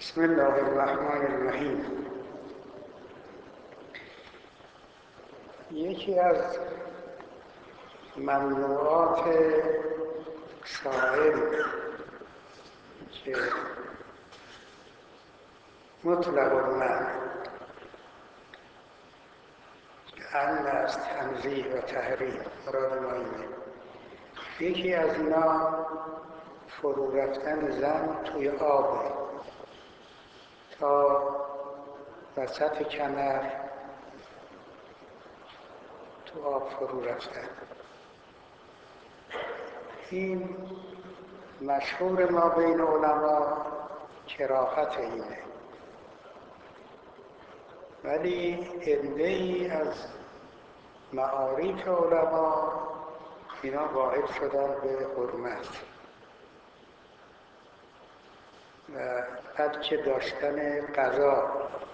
بسم الله الرحمن الرحیم. یکی از ممنوعات شاعر که مطلق المنع امن از تنزیه و تحریم مراد ما اینه. یکی از اینا فرو رفتن زن توی آب تا وسط کمر تو آب فرو رفتن. این مشهور ما بین علما کراهت اینه، ولی عده‌ای از معارف علما اینا قائل شدن به حرمت و بلکه داشتن قضا.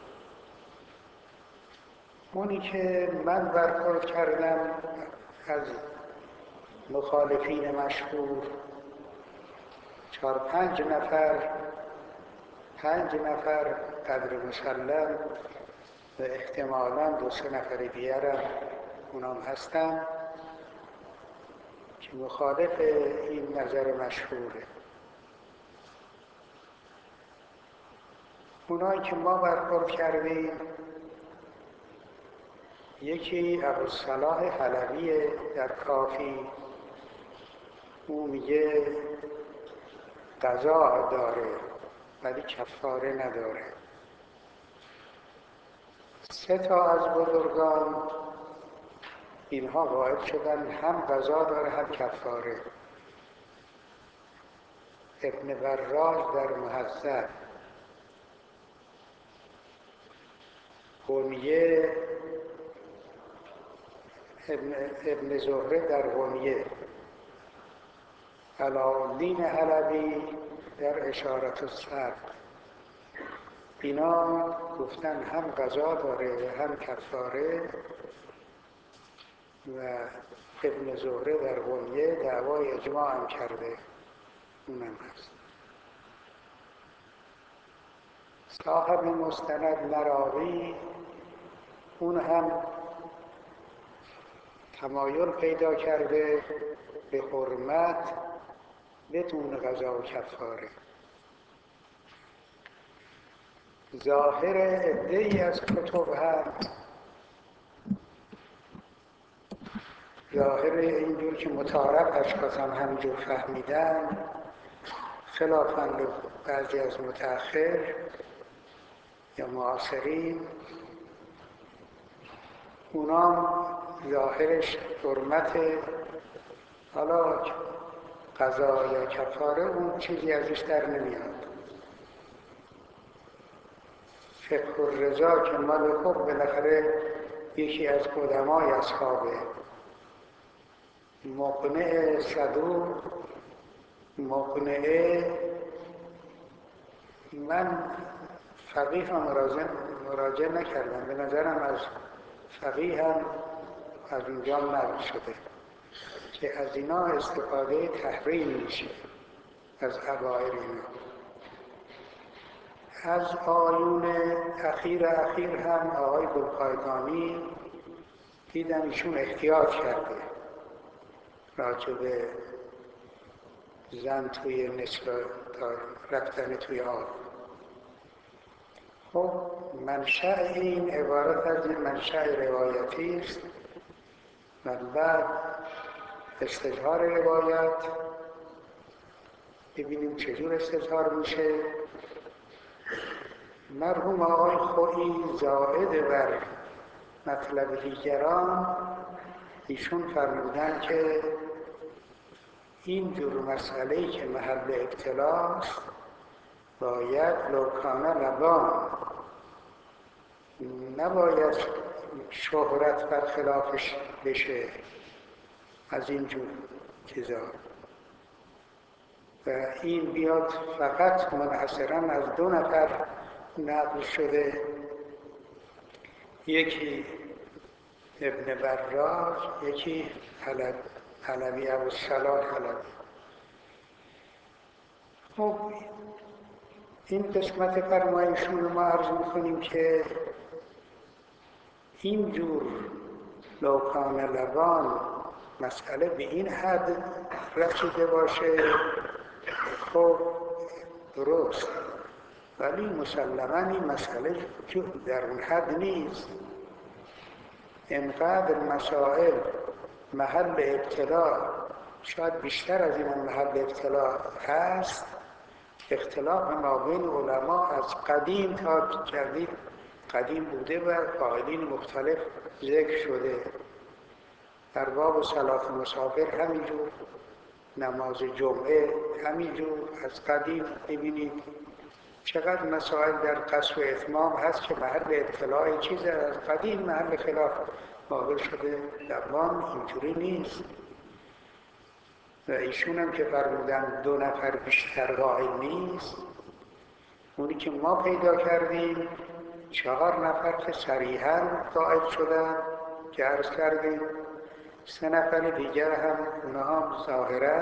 اونی که من برخورد کردم از مخالفین مشهور 4-5 نفر، 5 نفر قدر مسلم و احتمالاً 2-3 نفر دیگرم اونام هستن که مخالف این نظر مشهوره. اونایی که ما برخورد کردیم، یکی ابوالصلاح حلبی در کافی، اون میگه قضا داره ولی کفاره نداره. 3 تا از بزرگان اینها قائل شدن هم قضا داره هم کفاره. ابن وراج در مهذب، غنیه ابن زهره در غنیه، علاءالدین حلبی در اشارة الصدر، اینا گفتن هم قضا داره هم کفاره و ابن زهره در غنیه دعوای اجماع هم کرده، اونم هست. صاحب مستند مراغی اون هم تمایل پیدا کرده به حرمت بدون قضا و کفاره. ظاهر عده‌ای از کتب هم ظاهر اینجور که متعارف اشخاص هم همینجور فهمیدن، خلافاً به بعضی از متأخر یا معاصرین، اونام ظاهرش حرمت، حالا قضا یا کفاره اون چیزی ازش در نمیاد. فقه الرضا که مال خب بالاخره یکی از قدمای اصحابه، مقنع صدوق، مقنعه، من فقیه هم مراجعه نکردم، به نظرم از فقیه هم از اونجا نقل شده که از اینا استفاده تحریم میشه، از عبائر اینا. از آیون اخیر هم آقای گلپایگانی دیدم ایشون احتیاط کرده راجع به زن توی نصف رفتن توی آب. خب منشأ این عبارت از این منشأ روایتی است و بعد استظهار روایت ببینیم چجور استظهار میشه. مرحوم آقای خویی زائد بر مطلب دیگران، ایشون فرمودن که این جور مسئله‌ای که محل ابتلاست باید لوکانه لبان، نباید شهرت بر خلافش بشه از این جور چیزا و این بیاد فقط منحصراً از 2 نفر نقل شده، یکی ابن وراج، یکی حلبی، ابوالصلاح حلبی. خب این قسمت فرمایشون رو ما عرض میکنیم که اینجور لوکان لبان مسئله به این حد رسیده باشه، خب درست، ولی مسلماً این مسئله که در اون حد نیست. اینقدر مسائل محل ابتلا، شاید بیشتر از این محل ابتلا هست. اختلاف مابین علما از قدیم تا جدید قدیم بوده و قائلین مختلف ذکر شده. در باب صلات مسافر همینجور، نماز جمعه همینجور از قدیم ببینید چقدر مسائل در قصر و اتمام هست که محل اطلاع چیز از قدیم محل خلاف واقع شده. لبان اینجوری نیست و ایشون هم که فرمودن 2 نفر بیشتر قائل نیست. اونی که ما پیدا کردیم 4 نفر که صریحاً قائل شدن که عرض کردیم، 3 نفر دیگر هم اونها هم ظاهراً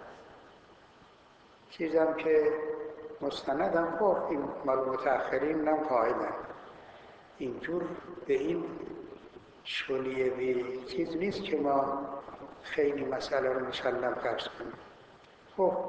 چیزم که مستندم خب این مال متأخرین هم قائلن. اینجور به این شلیه به چیز نیست که ما خیلی مسئله رو مسلم فرض کنیم. خب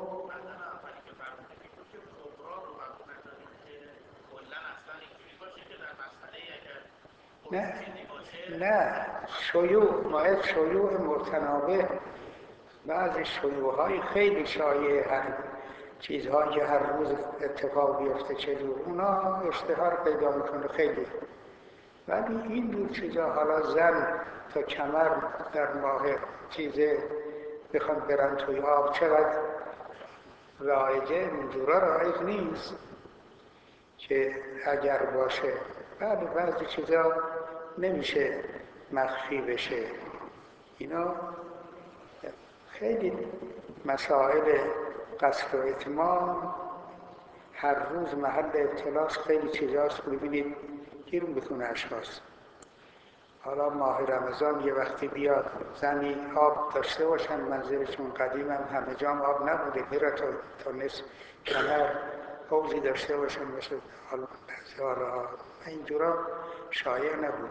نه شیوع متناوب، بعضی شیوع‌های خیلی شایع، چیزهایی که هر روز اتفاق بیفته چجور اونا اشتهار پیدا میکنه خیلی. ولی این دور چیزا، حالا زن تا کمر در ماه چیزه بخوان برن توی آب، چقدر رایجه، اینجورا رایج نیست که اگر باشه. بله بعضی چیزا نمیشه مخفی بشه. اینا خیلی مسائل قصر و اتمام هر روز محل ابتلاس، خیلی چیزاست ببینید گیر میکنه اشخاص. حالا ماه رمضان یه وقتی بیاد زنی آب داشته باشن منزلشون، قدیم هم همه جام آب نبوده، میره تا نصف کمر حوضی داشته باشن مثل حالا اینجورا شایع نبوده.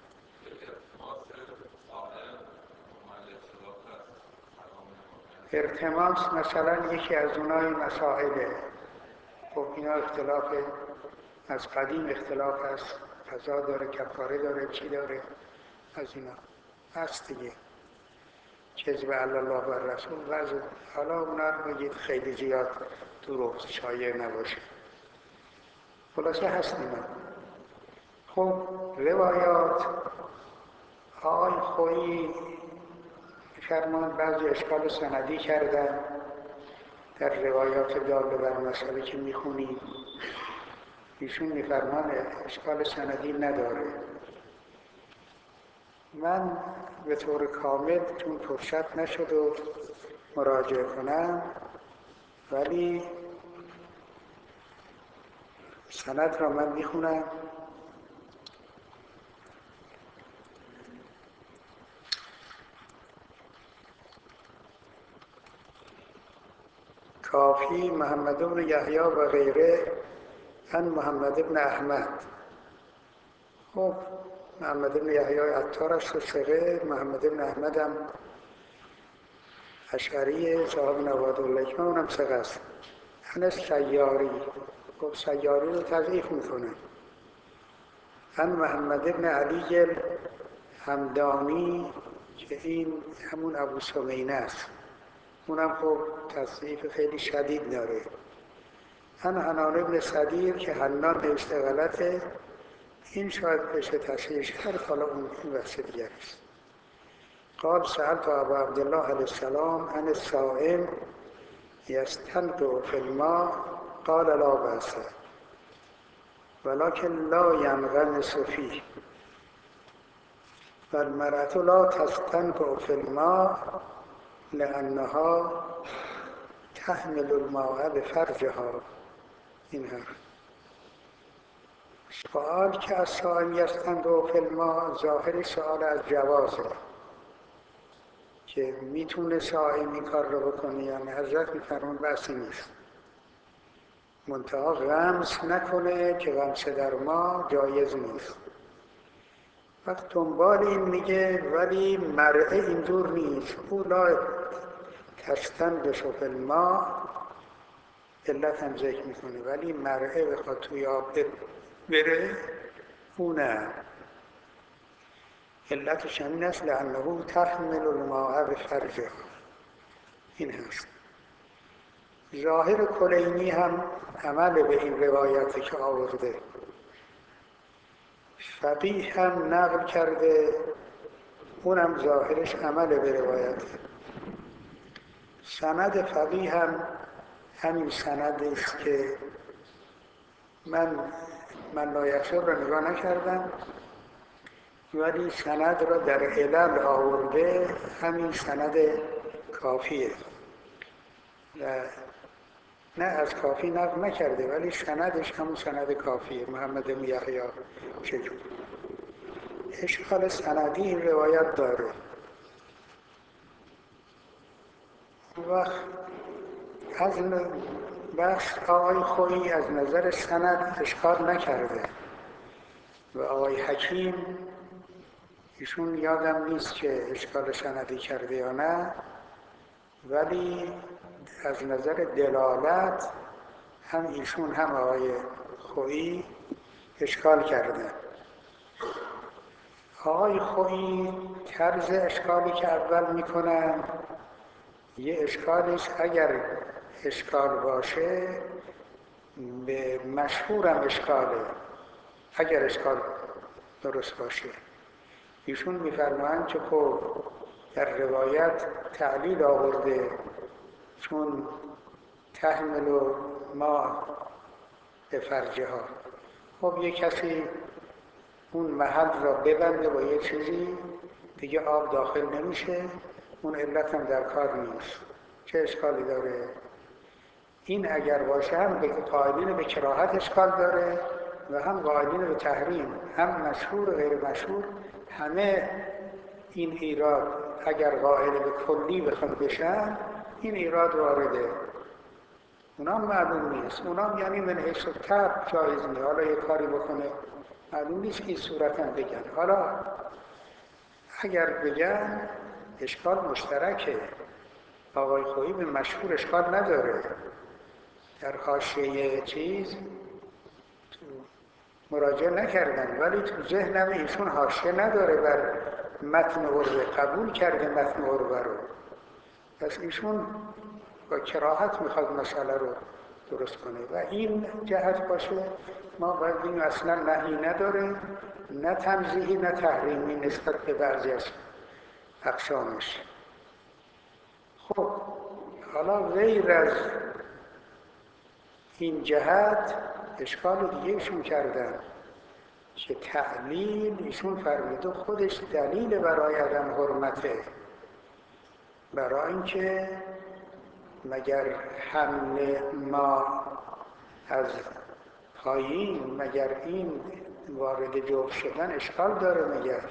ارتماس مثلا یکی از اونای مسائله. خب اینا اختلاف از قدیم اختلاف هست، قضا داره، کفاره داره، چی داره، از اینا هست دیگه. کذب علی الله و رسول وضع. حالا اونا رو بگید خیلی زیاد دروغ شایع نباشه. خلاصه هست اینا. خب روایات آقای خویی فرمان بعضی اشکال سندی کردن در روایات داله بر مسئله که میخونید. ایشون میفرمان اشکال سندی نداره. من به طور کامل چون فرصت نشد و مراجعه کنم، ولی سند را من میخونم. کافی محمد بن یحیی و غیره عن محمد بن احمد. خب محمد بن یحیی عطار است و ثقه، محمد بن احمد هم اشعری صاحب نواد الحکمه، اونم ثقه است. عن سیاری، خب سیاری رو تضعیف میکنه. عن محمد بن علی همدانی که این همون ابو سمینه است، اونم خب تصریف خیلی شدید داره. حنان ابن صدیر که حنان نوشته غلطه، این شاید بشه تصحیحش کرد، حالا اون بحث دیگر است. قال سألت ابا عبدالله علیه السلام عن الصائم یستنقع فی الماء قال لا بأس ولكن لا ينغمس فيه والمرأة لا تستنقع في الماء لأنها تحمل الماء بفرجها. این حرف سوال که از صائم یستنقع فی الماء ظاهری سوال از جوازه که میتونه صائم این کار رو بکنه یا نه. حضرت میفرمون بحثی نیست. منتها غمس نکنه که غمس در ما جایز نیست. وقت دنبال این میگه ولی مرعه اینجور نیست. او لا تستن به شفل ما علت هم ذکر میکنه، ولی مرعه بخواد توی آب بره او نه. علتش همین است لأنه تحمل الماء بفرجها. این هست. ظاهر کلینی هم عمل به این روایتی که آورده، فقیه هم نقل کرده، اونم ظاهرش عمل به روایته. سند فقیه هم همین سند است که من لایحصل را نگاه نکردم، ولی سند را در علل آورده، همین سند کافیه و نه از کافی نقل نکرده، ولی سندش همون سند کافیه. محمد بن یحیی چجور اشکال سندی این روایت داره. وقت از بخش آقای خویی از نظر سند اشکال نکرده و آقای حکیم ایشون یادم نیست که اشکال سندی کرده یا نه، ولی از نظر دلالت هم ایشون هم آقای خویی اشکال کرده. آقای خویی طرز اشکالی که اول میکنن، یه اشکالش اگر اشکال باشه به مشهورم اشکاله، اگر اشکال درست باشه. ایشون میفرمایند که خب در روایت تعلیل آورده چون تحمل و ما به فرجها. خب یک کسی اون محل را ببنده با یه چیزی دیگه آب داخل نمیشه، اون علت هم در کار نیست، چه اشکالی داره؟ این اگر باشه هم به قائلین به کراهت اشکال داره و هم قائلین به تحریم، هم مشهور و غیر مشهور، همه این ایراد اگر قائل به کلی بخواد بشن این ایراد وارده. اونا معلوم نیست، اونا یعنی من حیث الطبع جایز نیست، حالا یه کاری بکنه معلوم نیست که این صورت هم بگن. حالا اگر بگن اشکال مشترکه، آقای خویی به مشهور اشکال نداره. در حاشیه چیز مراجعه نکردن، ولی تو ذهنم ایشون حاشیه نداره بر متن عروه، قبول کرده متن عروه رو، پس ایشون با کراهت میخواد مسئله رو درست کنه و این جهت باشه. ما باید این اصلا نهی نداره، نه تنزیهی نه تحریمی نسبت به بعضی از اقسامش. خب حالا غیر از این جهت اشکال دیگه ایشون کردن که تعلیل ایشون فرموده خودش دلیل برای عدم حرمته، برای اینکه مگر حمل ما از پایین، مگر این وارد جوف شدن اشکال داره؟ مگر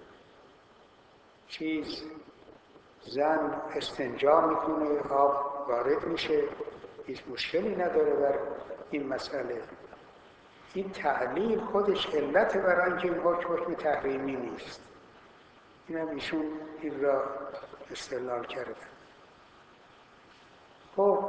چیز زن استنجا میکنه آب وارد میشه، هیچ مشکلی نداره بر این مسئله. این تعلیل خودش علت برای اینکه این حکم تحریمی نیست. این هم ایشون این را استدلال کرده. خب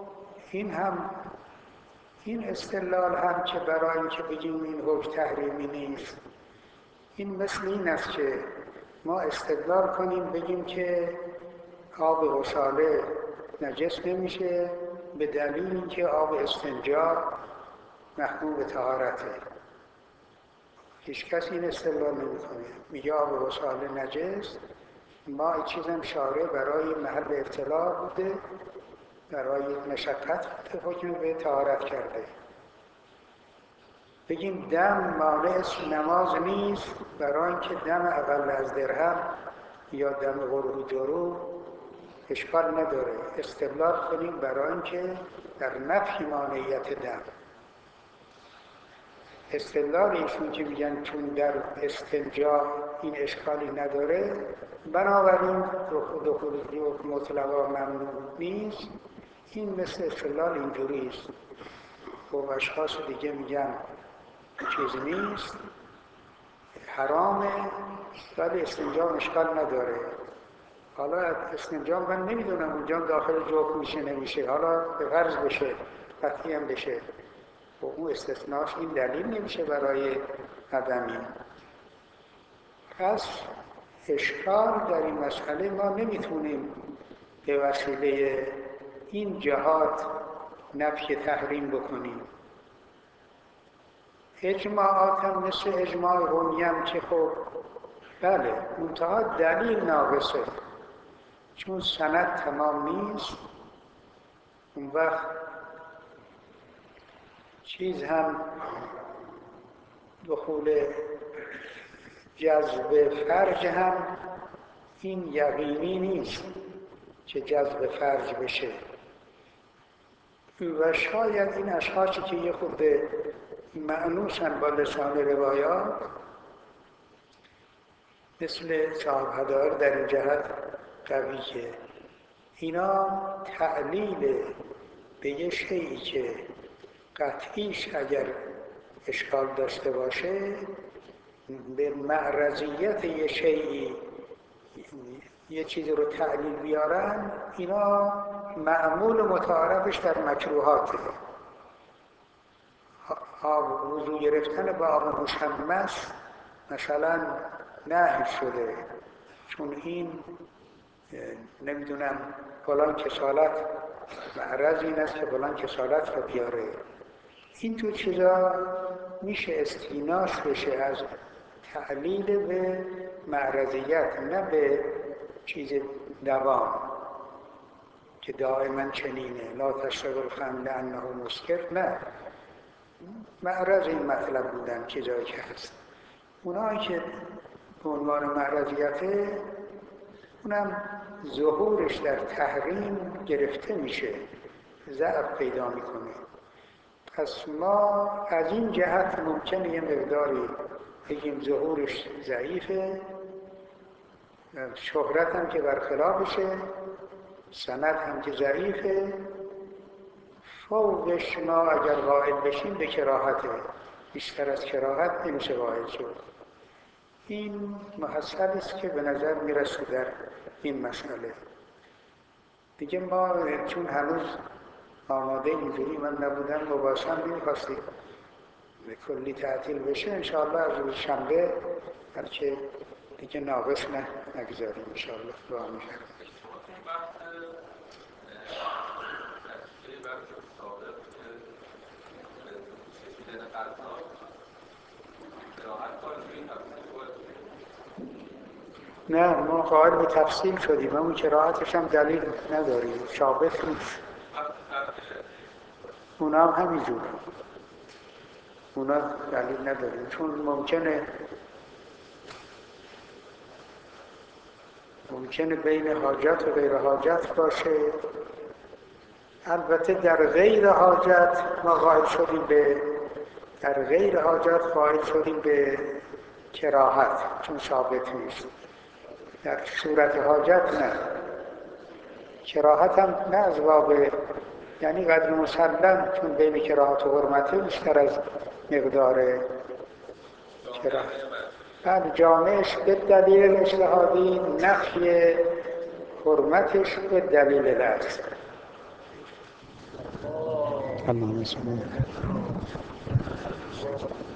این استدلال هم که برای اینکه بگیم این حکم تحریمی نیست، این مثل این است که ما استدلال کنیم بگیم که آب غساله نجس نمیشه به دلیل اینکه آب استنجا محکوم به طهارته. هیچ کس این استدلال نمیکنه، میگه آب غساله نجس، ما چیزم شارع برای محل ابتلا بوده، برای مشقت حکم به طهارت کرده. بگیم دم مانع نماز نیست برای اینکه دم اقل از درهم یا دم قروح جرو اشکال نداره، استدلال کنیم برای اینکه در نفی مانعیت دم. استدلال ایشون که میگن چون در استنجا این اشکالی نداره، بنابراین دخول مطلقا ممنوع نیست، این مثل استدلال اینجوری است. خب اشخاص دیگه میگن چیز نیست، حرامه، ولی استنجا اشکال نداره. حالا استنجا من نمیدونم اونجا داخل جوک میشه نمیشه، حالا به فرض بشه، قطعی هم بشه، و اون استثناش این دلیل نمیشه برای عدمی. پس اشکال در این مسئله ما نمیتونیم به وسیله این جهات نفی تحریم بکنیم. اجماعات هم مثل اجماع قومی هم که خب بله منتها دلیل ناقصه، چون سند تمام نیست. اون وقت چیز هم دخول جذب فرج هم این یقینی نیست که جذب فرج بشه، و شاید این اشخاصی که یه خود معنوسن با لسان روایات مثل صاحب هدایر در این جهت قوی که اینا تعلیل به یه شیئی که قطعیش اگر اشکال داشته باشه به معرضیت یه شیئی یه چیزی رو تعلیل بیارن، اینا معمول متعارفش در مکروهاته. وضو گرفتن با آب مشمس مثلا نهی شده، چون این نمیدونم فلان کسالت معرض این است که فلان کسالت رو بیاره. این تو چیزا میشه استیناس بشه از تعلیل به معرضیت، نه به چیز دوام که دائما چنینه لا تشرب الخمر لانه مسکر. نه، معرض این مطلب بودن که جایی که هست. اونایی که به عنوان معرضیته اونم ظهورش در تحریم گرفته میشه، ضعف پیدا میکنه. پس ما از این جهت ممکنه یه مقداری بگیم ظهورش ضعیفه، شهرت هم که برخلافشه، سند هم که ضعیفه، فوقش ما اگر قائل بشیم به کراهته، بیشتر از کراهت نمیشه قائل شد. این محصل است که به نظر میرسه در این مسئله. دیگه ما چون هنوز آماده اینجوری من نبودم، مباشم نمیخواستیم به کلی تعطیل بشه، انشاءالله از روز شنبه بلکه دیگه ناقص نگذاریم انشاءالله دعا میکنم. نه، ما قائل به تفصیل شدیم، اون قرائتش هم دلیل نداریم، ثابت نیست. اونا هم همینجور، اونا دلیل نداریم، چون ممکنه بین حاجت و غیر حاجت باشه. البته در غیر حاجت ما قائل شدیم به کراهت، چون ثابت نیست. در صورت حاجت نه، کراهت هم نه از باب یعنی قدر مسلم، چون بین کراهت و حرمته بیشتر از مقدار کراهت. بعد جامعش به دلیل اجتهادی، نفی حرمتش به دلیل لفظ. اللهم صل علی